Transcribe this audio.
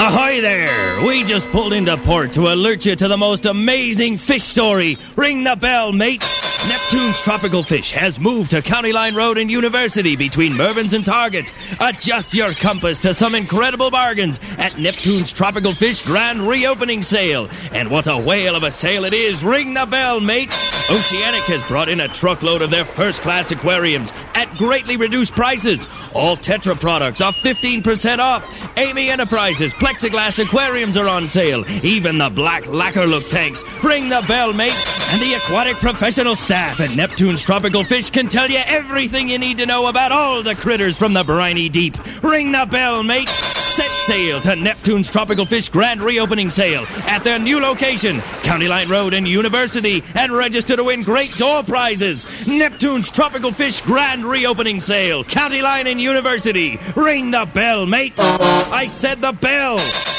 Ahoy there! We just pulled into port to alert you to the most amazing fish story. Ring the bell, mate. Neptune's Tropical Fish has moved to County Line Road and University between Mervyn's and Target. Adjust your compass to some incredible bargains at Neptune's Tropical Fish Grand Reopening Sale. And what a whale of a sale it is. Ring the bell, mate. Oceanic has brought in a truckload of their first-class aquariums at greatly reduced prices. All Tetra products are 15% off. Amy Enterprises plexiglass aquariums are on sale. Even the black lacquer look tanks. Ring the bell, mate. And the aquatic professional staff at Neptune's Tropical Fish can tell you everything you need to know about all the critters from the briny deep. Ring the bell, mate. Set sail to Neptune's Tropical Fish Grand Reopening Sale at their new location, County Line Road and University, and register to win great door prizes. Neptune's Tropical Fish Grand Reopening Sale, County Line and University. Ring the bell, mate. I said the bell.